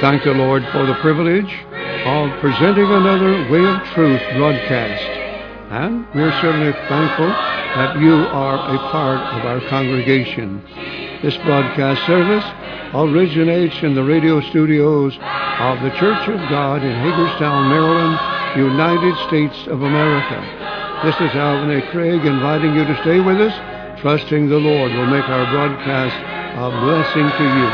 thank the Lord for the privilege of presenting another Way of Truth broadcast. And we're certainly thankful that you are a part of our congregation. This broadcast service originates in the radio studios of the Church of God in Hagerstown, Maryland, United States of America. This is Alvin A. Craig inviting you to stay with us, trusting the Lord will make our broadcast a blessing to you.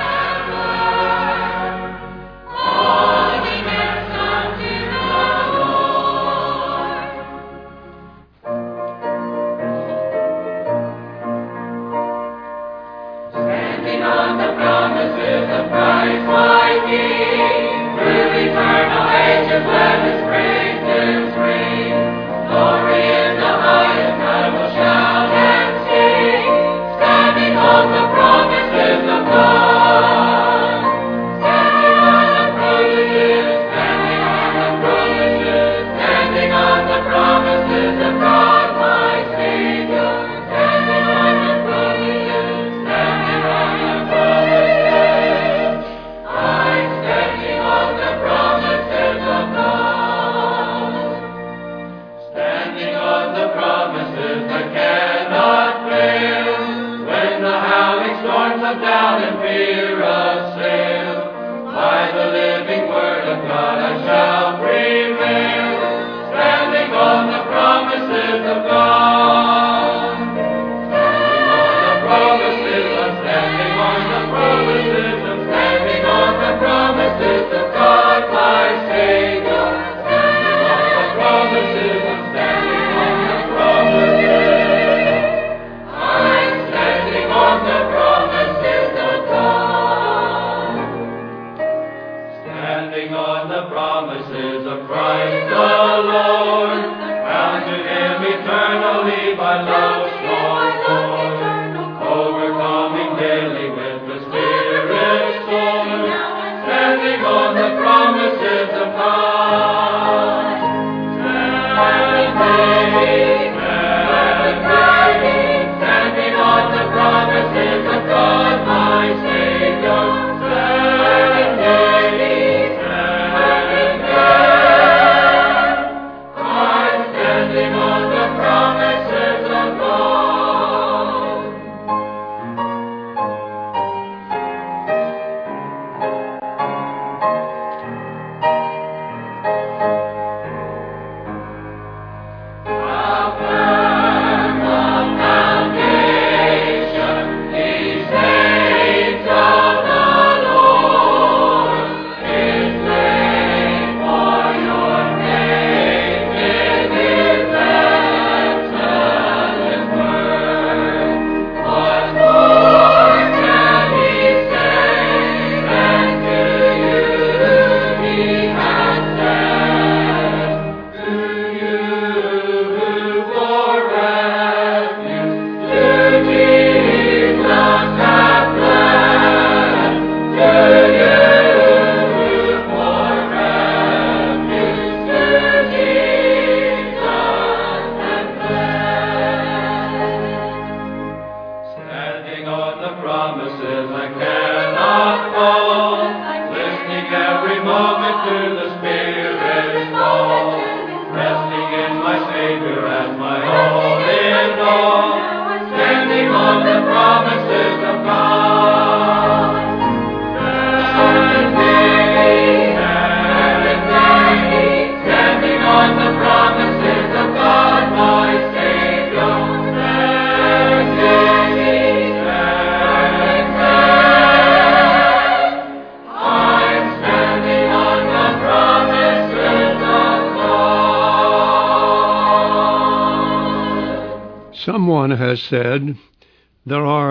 Someone has said there are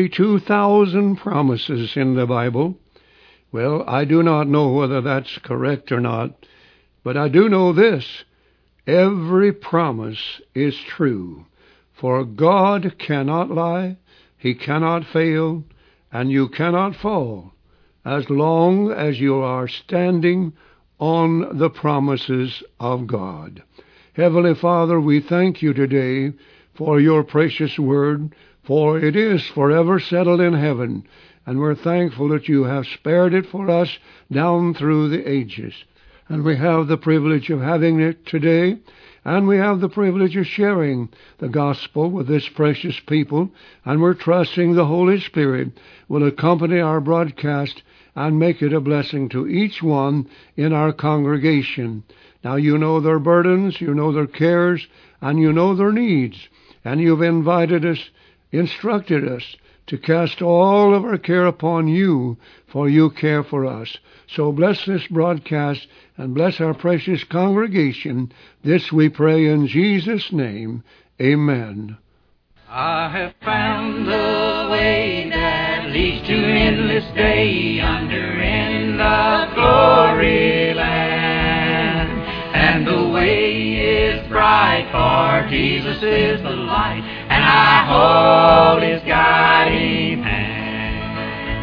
32,000 promises in the Bible. Well, I do not know whether that's correct or not, but I do know this: every promise is true. For God cannot lie, He cannot fail, and you cannot fall as long as you are standing on the promises of God. Heavenly Father, we thank you today for your precious word, for it is forever settled in heaven, and we're thankful that you have spared it for us down through the ages. And we have the privilege of having it today, and we have the privilege of sharing the gospel with this precious people, and we're trusting the Holy Spirit will accompany our broadcast and make it a blessing to each one in our congregation. Now you know their burdens, you know their cares, and you know their needs, and you've invited us, instructed us to cast all of our care upon you, for you care for us. So bless this broadcast and bless our precious congregation. This we pray in Jesus' name. Amen. I have found the way that leads to endless day in the glory land. And the way is bright, for Jesus is the light, and I hold His guiding hand.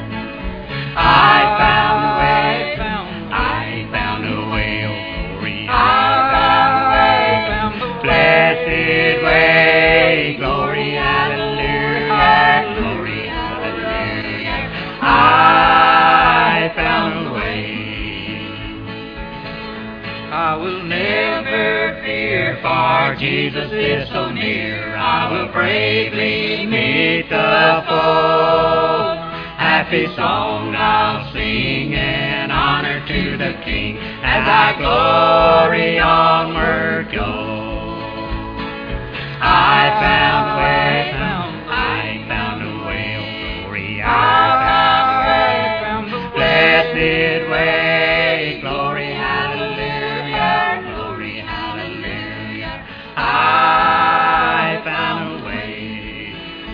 I found a way, I found a way of glory. I found the blessed way, glory, hallelujah, glory, hallelujah. I found a way. I will never fear, for Jesus is so near. I will bravely meet the foe. Happy song I'll sing in honor to the King, as I glory onward go. I found a way, I found a way of glory. I found the blessed way, glory, hallelujah, glory, hallelujah. I found a way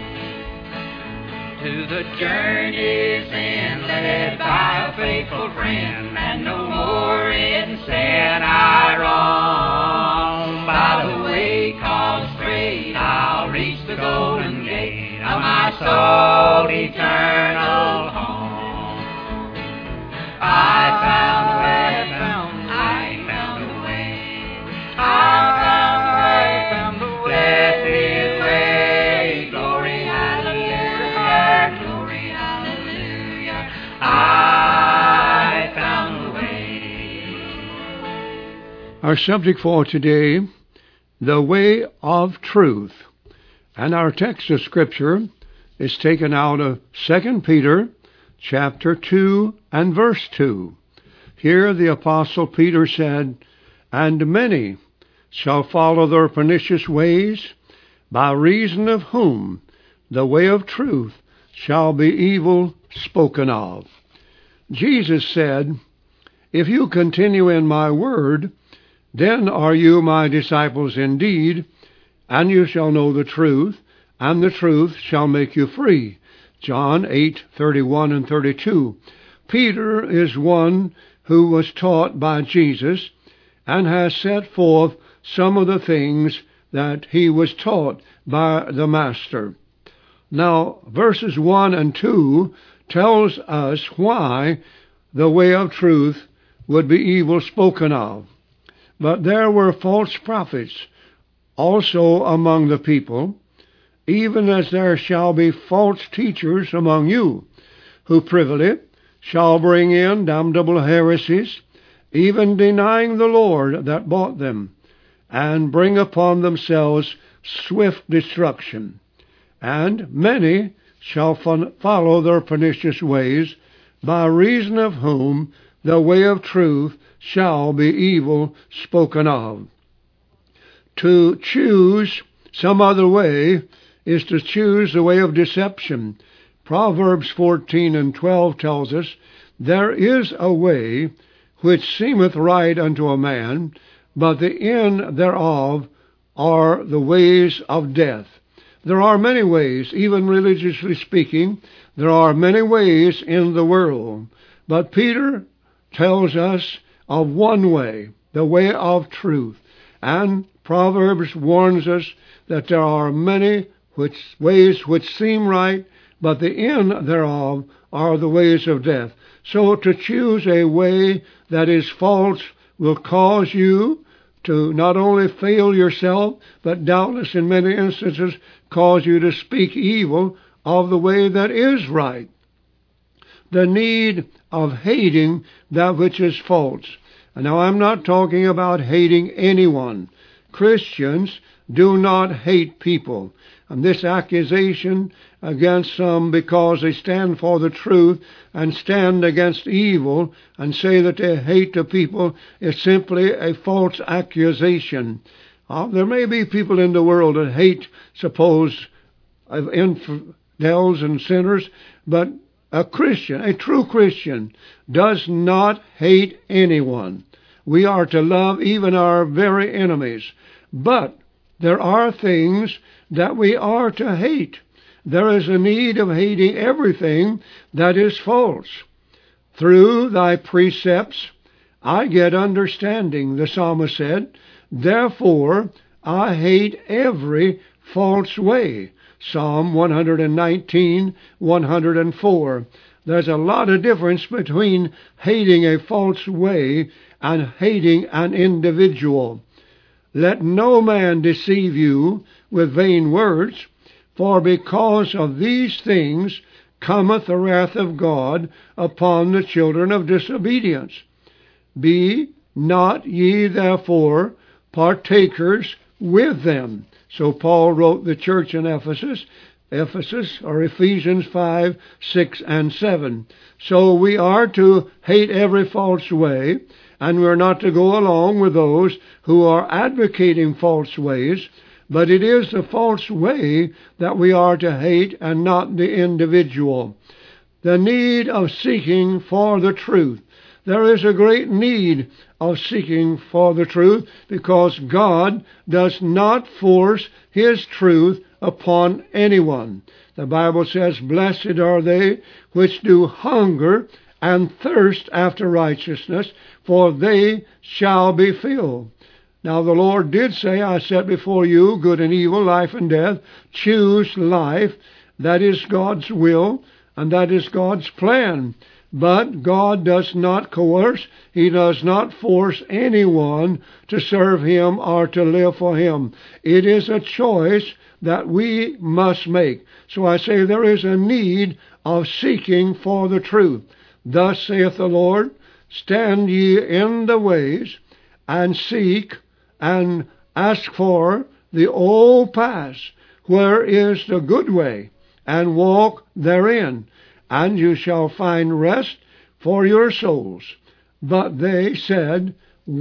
to the journey's end, led by a faithful friend, and no more in sin I roam. By the way called straight, I'll reach the golden gate of my soul eternal home. I found a way, I found a way, I found the blessed way, glory, hallelujah, glory, hallelujah. I found a way. Our subject for today, the way of truth. And our text of Scripture is taken out of 2 Peter chapter 2 and verse 2. Here the Apostle Peter said, "And many shall follow their pernicious ways, by reason of whom the way of truth shall be evil spoken of." Jesus said, "If you continue in my word, then are you my disciples indeed, and you shall know the truth, and the truth shall make you free." John 8:31 and 32. Peter is one who was taught by Jesus and has set forth some of the things that he was taught by the Master. Now, verses 1 and 2 tells us why the way of truth would be evil spoken of. But there were false prophets also among the people, even as there shall be false teachers among you, who privily shall bring in damnable heresies, even denying the Lord that bought them, and bring upon themselves swift destruction. And many shall follow their pernicious ways, by reason of whom the way of truth shall be evil spoken of. To choose some other way is to choose the way of deception. Proverbs 14 and 12 tells us, "There is a way which seemeth right unto a man, but the end thereof are the ways of death." There are many ways, even religiously speaking, there are many ways in the world. But Peter tells us of one way, the way of truth. And Proverbs warns us that there are many ways which seem right, but the end thereof are the ways of death. So to choose a way that is false will cause you to not only fail yourself, but doubtless in many instances cause you to speak evil of the way that is right. the need of hating that which is false. And now I'm not talking about hating anyone. Christians do not hate people. And this accusation against some because they stand for the truth and stand against evil and say that they hate the people is simply a false accusation. There may be people in the world that hate, suppose, infidels and sinners, but a Christian, a true Christian, does not hate anyone. We are to love even our very enemies. But there are things that we are to hate. There is a need of hating everything that is false. Through thy precepts I get understanding, the psalmist said. Therefore I hate every false way. Psalm 119, 104. There's a lot of difference between hating a false way and hating an individual. Let no man deceive you with vain words, for because of these things cometh the wrath of God upon the children of disobedience. Be not ye therefore partakers with them. So Paul wrote the church in Ephesus, or Ephesians 5, 6, and 7. So we are to hate every false way, and we're not to go along with those who are advocating false ways, but it is the false way that we are to hate and not the individual. The need of seeking for the truth. There is a great need of seeking for the truth because God does not force His truth upon anyone. The Bible says, blessed are they which do hunger and thirst after righteousness, for they shall be filled. Now the Lord did say, I set before you good and evil, life and death. Choose life. That is God's will, and that is God's plan. But God does not coerce. He does not force anyone to serve Him or to live for Him. It is a choice that we must make. So I say there is a need of seeking for the truth. Thus saith the Lord, stand ye in the ways, and seek and ask for the old paths, where is the good way, and walk therein, and you shall find rest for your souls. But they said,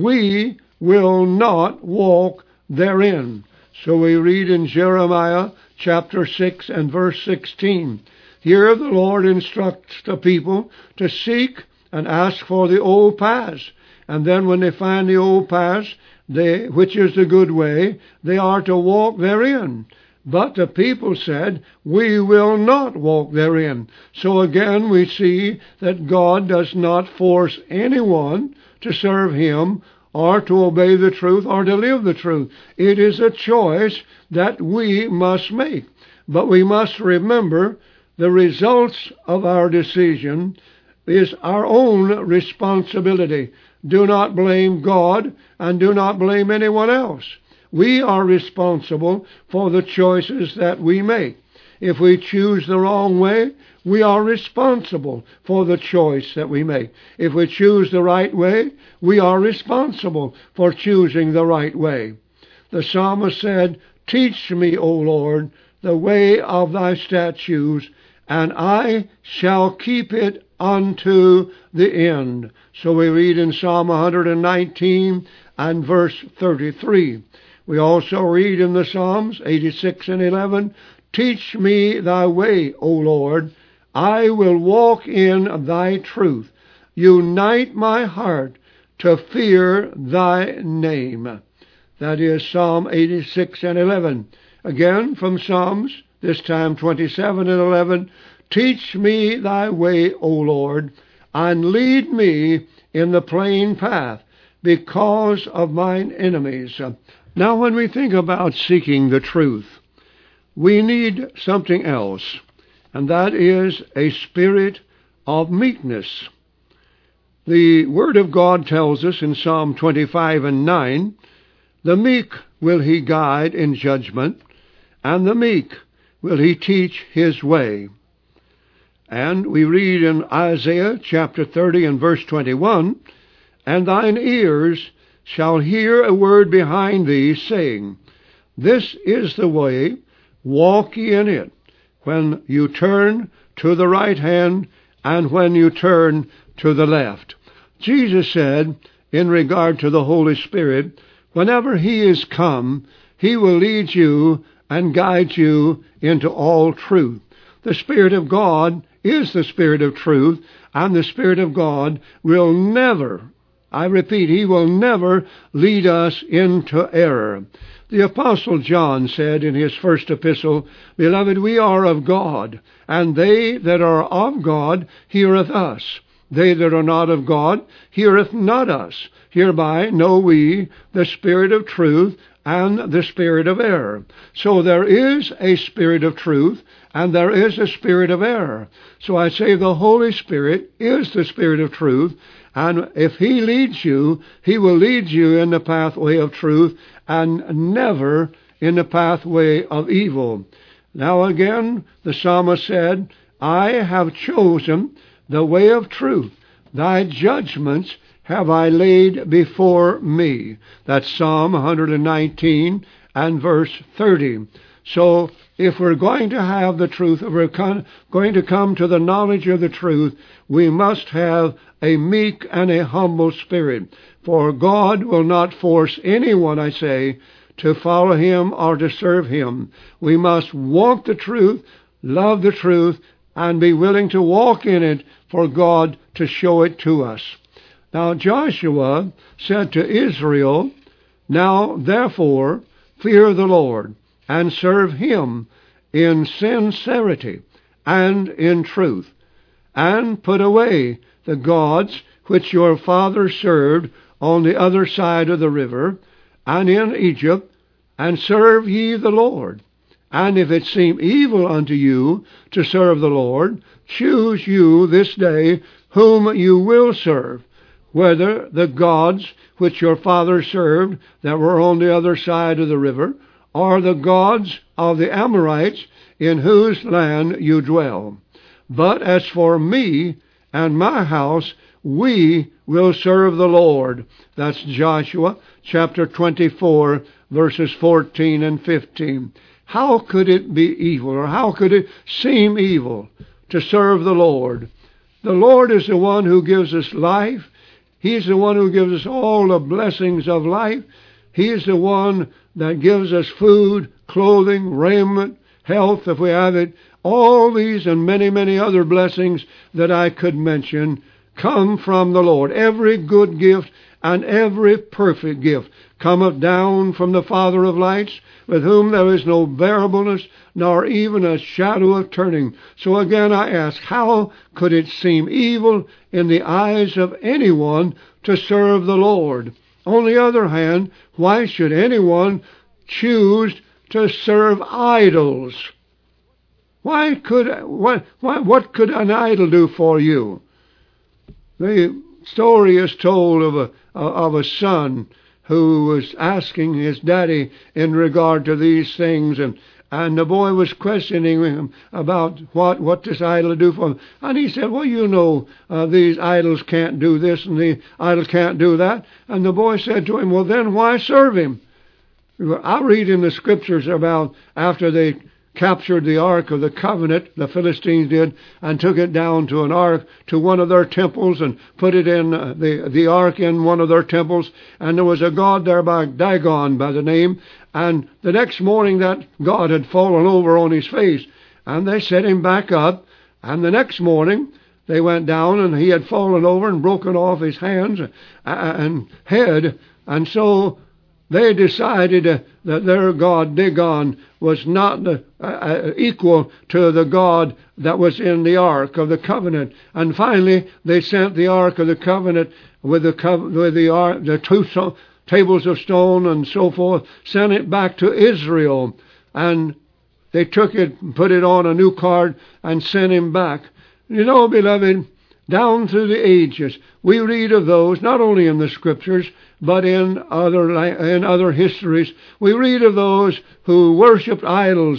we will not walk therein. So we read in Jeremiah chapter 6 and verse 16. Here the Lord instructs the people to seek and ask for the old paths. And then when they find the old paths, which is the good way, they are to walk therein. But the people said, we will not walk therein. So again we see that God does not force anyone to serve Him or to obey the truth or to live the truth. It is a choice that we must make. But we must remember the results of our decision is our own responsibility. Do not blame God and do not blame anyone else. We are responsible for the choices that we make. If we choose the wrong way, we are responsible for the choice that we make. If we choose the right way, we are responsible for choosing the right way. The psalmist said, teach me, O Lord, the way of thy statutes, and I shall keep it unto the end. So we read in Psalm 119 and verse 33. We also read in the Psalms 86 and 11, teach me thy way, O Lord, I will walk in thy truth. Unite my heart to fear thy name. That is Psalm 86 and 11. Again from Psalms, this time 27 and 11, teach me thy way, O Lord, and lead me in the plain path because of mine enemies. Now when we think about seeking the truth, we need something else, and that is a spirit of meekness. The Word of God tells us in Psalm 25 and 9, the meek will He guide in judgment, and the meek will He teach His way. And we read in Isaiah chapter 30 and verse 21, "And thine ears shall hear a word behind thee, saying, This is the way, walk ye in it, when you turn to the right hand, and when you turn to the left." Jesus said, in regard to the Holy Spirit, whenever He is come, He will lead you and guide you into all truth. The Spirit of God is the Spirit of truth, and the Spirit of God will never, I repeat, He will never lead us into error. The Apostle John said in his first epistle, "Beloved, we are of God, and they that are of God heareth us. They that are not of God heareth not us. Hereby know we the spirit of truth and the spirit of error." So there is a spirit of truth, and there is a spirit of error. So I say the Holy Spirit is the Spirit of truth, and if He leads you, He will lead you in the pathway of truth and never in the pathway of evil. Now again, the psalmist said, "I have chosen the way of truth. Thy judgments have I laid before me." That's Psalm 119 and verse 30. So if we're going to have the truth, if we're going to come to the knowledge of the truth, we must have a meek and a humble spirit. For God will not force anyone, I say, to follow Him or to serve Him. We must walk the truth, love the truth, and be willing to walk in it for God to show it to us. Now Joshua said to Israel, "Now therefore fear the Lord, and serve Him in sincerity and in truth, and put away the gods which your fathers served on the other side of the river, and in Egypt, and serve ye the Lord. And if it seem evil unto you to serve the Lord, choose you this day whom you will serve, whether the gods which your fathers served that were on the other side of the river, or the gods of the Amorites in whose land you dwell. But as for me and my house, we will serve the Lord." That's Joshua chapter 24, verses 14 and 15. How could it be evil, or how could it seem evil to serve the Lord? The Lord is the one who gives us life. He's the one who gives us all the blessings of life. He is the one that gives us food, clothing, raiment, health, if we have it. All these and many, many other blessings that I could mention come from the Lord. Every good gift and every perfect gift cometh down from the Father of lights, with whom there is no variableness, nor even a shadow of turning. So again I ask, how could it seem evil in the eyes of anyone to serve the Lord? On the other hand, why should anyone choose to serve idols? What could an idol do for you? The story is told of a son who was asking his daddy in regard to these things, and the boy was questioning him about what this idol do for him. And he said, "Well, you know, these idols can't do this and the idol can't do that." And the boy said to him, "Well, then why serve him?" I read in the scriptures about after they captured the Ark of the Covenant, the Philistines did, and took it down to an ark, to one of their temples, and put it in the ark in one of their temples, and there was a god there by Dagon by the name, and the next morning that god had fallen over on his face, and they set him back up, and the next morning they went down, and he had fallen over and broken off his hands and head, and so they decided that their god Dagon was not equal to the God that was in the Ark of the Covenant. And finally, they sent the Ark of the Covenant with the two tables of stone and so forth, sent it back to Israel. And they took it, put it on a new cart, and sent him back. You know, beloved, down through the ages, we read of those, not only in the Scriptures, but in other histories. We read of those who worshipped idols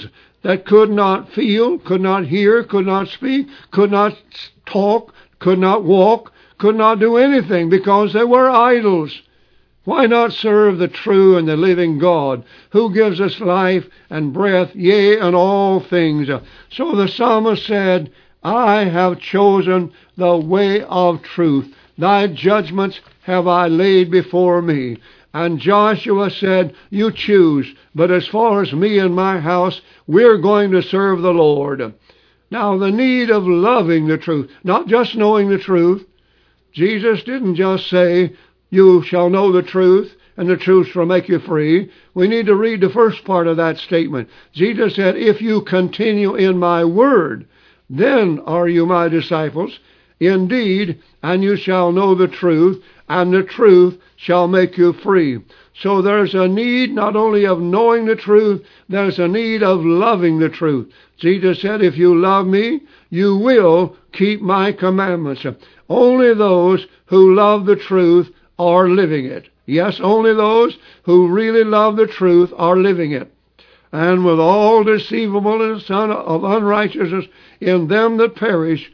that could not feel, could not hear, could not speak, could not talk, could not walk, could not do anything because they were idols. Why not serve the true and the living God, who gives us life and breath, yea, and all things? So the psalmist said, I have chosen the way of truth. Thy judgments have I laid before me. And Joshua said, you choose, but as far as me and my house, we're going to serve the Lord. Now, the need of loving the truth, not just knowing the truth. Jesus didn't just say, you shall know the truth, and the truth shall make you free. We need to read the first part of that statement. Jesus said, if you continue in my word, then are you my disciples indeed, and you shall know the truth, and the truth shall make you free. So there's a need not only of knowing the truth, there's a need of loving the truth. Jesus said, if you love me, you will keep my commandments. Only those who love the truth are living it. Yes, only those who really love the truth are living it. And with all deceivableness of unrighteousness in them that perish,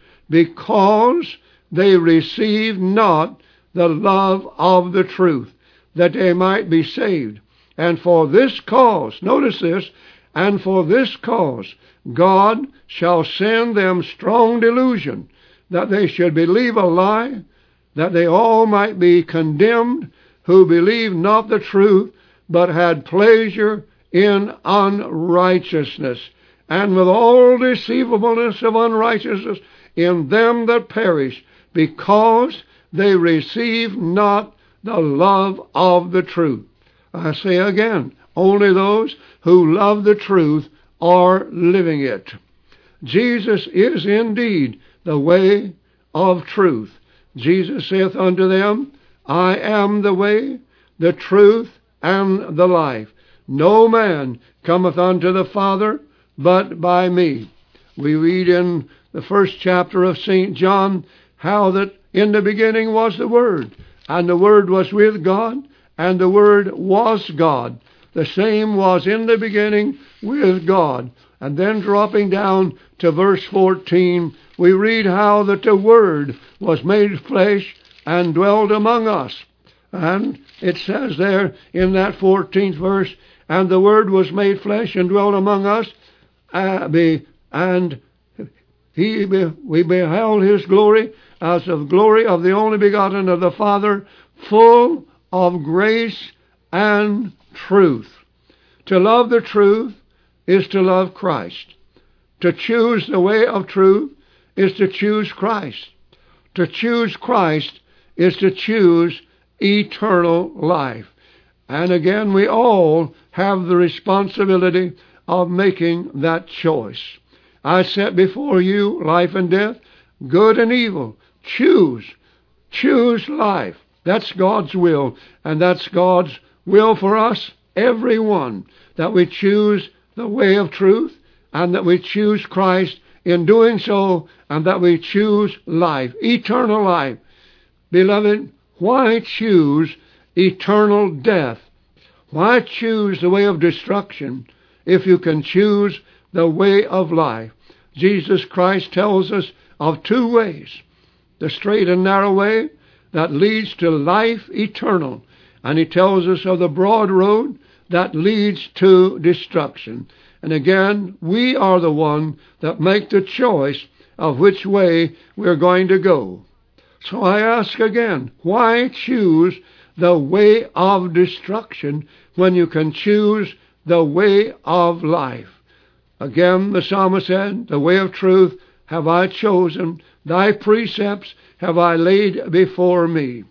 because they receive not the love of the truth, that they might be saved. And for this cause, notice this, and for this cause God shall send them strong delusion, that they should believe a lie, that they all might be condemned, who believed not the truth, but had pleasure in unrighteousness. And with all deceivableness of unrighteousness in them that perish, because they receive not the love of the truth. I say again, only those who love the truth are living it. Jesus is indeed the way of truth. Jesus saith unto them, I am the way, the truth, and the life. No man cometh unto the Father but by me. We read in the first chapter of St. John how that in the beginning was the Word, and the Word was with God, and the Word was God. The same was in the beginning with God. And then dropping down to verse 14, we read how that the Word was made flesh and dwelled among us. And it says there in that 14th verse, and the Word was made flesh and dwelt among us, and we beheld his glory as of glory of the only begotten of the Father, full of grace and truth. To love the truth is to love Christ. To choose the way of truth is to choose Christ. To choose Christ is to choose eternal life. And again, we all have the responsibility of making that choice. I set before you life and death, good and evil. Choose. Choose life. That's God's will, and that's God's will for us, everyone, that we choose the way of truth, and that we choose Christ in doing so, and that we choose life, eternal life. Beloved, why choose eternal death? Why choose the way of destruction if you can choose the way of life? Jesus Christ tells us of two ways. The straight and narrow way that leads to life eternal. And he tells us of the broad road that leads to destruction. And again, we are the one that make the choice of which way we're going to go. So I ask again, why choose the way of destruction when you can choose the way of life? Again, the psalmist said, the way of truth have I chosen, thy precepts have I laid before me.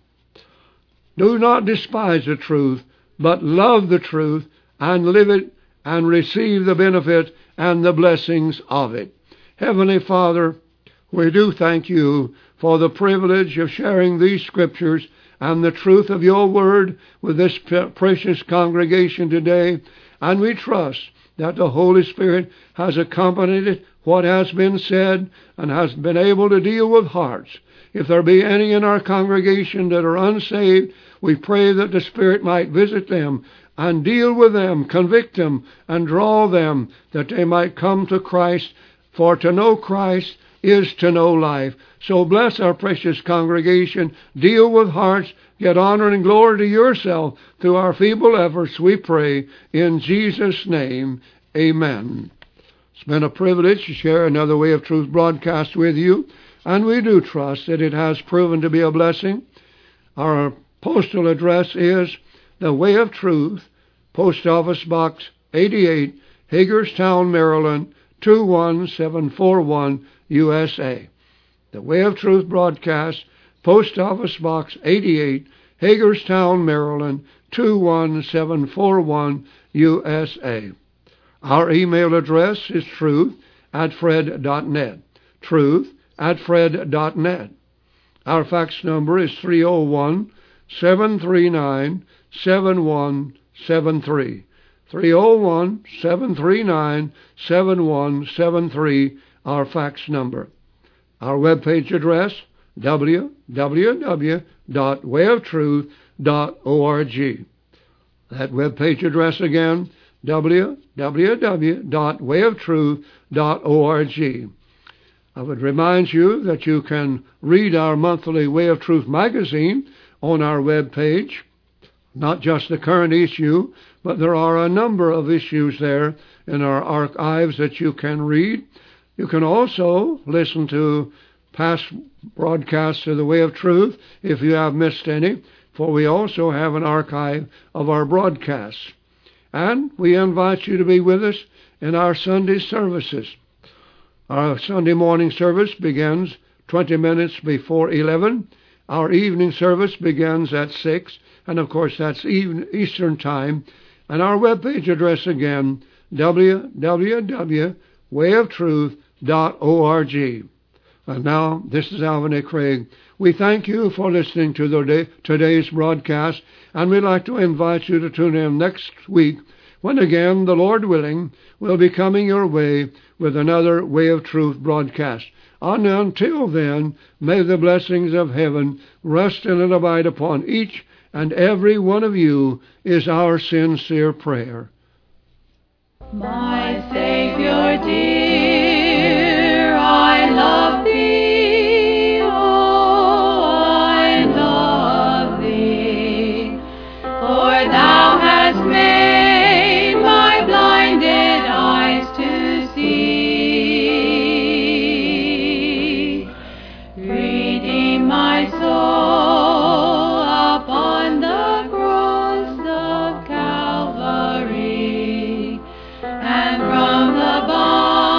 Do not despise the truth, but love the truth, and live it, and receive the benefit and the blessings of it. Heavenly Father, we do thank you for the privilege of sharing these scriptures and the truth of your word with this precious congregation today, and we trust that the Holy Spirit has accompanied what has been said and has been able to deal with hearts. If there be any in our congregation that are unsaved, we pray that the Spirit might visit them and deal with them, convict them, and draw them that they might come to Christ. For to know Christ is to know life. So bless our precious congregation. Deal with hearts. Get honor and glory to yourself through our feeble efforts, we pray. In Jesus' name, amen. It's been a privilege to share another Way of Truth broadcast with you, and we do trust that it has proven to be a blessing. Our postal address is The Way of Truth, Post Office Box 88, Hagerstown, Maryland, 21741, USA. The Way of Truth broadcast, Post Office Box 88, Hagerstown, Maryland, 21741, USA. Our email address is truth@fred.net. Truth@fred.net. Our fax number is 301-739-7173. 301-739-7173, our fax number. Our webpage address, www.wayoftruth.org. That webpage address again, www.wayoftruth.org. I would remind you that you can read our monthly Way of Truth magazine on our webpage. Not just the current issue, but there are a number of issues there in our archives that you can read. You can also listen to past broadcasts of the Way of Truth if you have missed any, for we also have an archive of our broadcasts. And we invite you to be with us in our Sunday services. Our Sunday morning service begins 20 minutes before 11. Our evening service begins at 6, and of course that's Eastern Time. And our webpage address again, www.wayoftruth.org. And now, this is Alvin A. Craig. We thank you for listening to today's broadcast, and we'd like to invite you to tune in next week when again, the Lord willing, we'll be coming your way with another Way of Truth broadcast. And until then, may the blessings of heaven rest and abide upon each and every one of you, is our sincere prayer. My Savior dear, I love thee, oh, I love thee, for thou hast made my blinded eyes to see, redeem my soul upon the cross of Calvary, and from the bond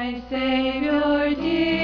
my Savior dear.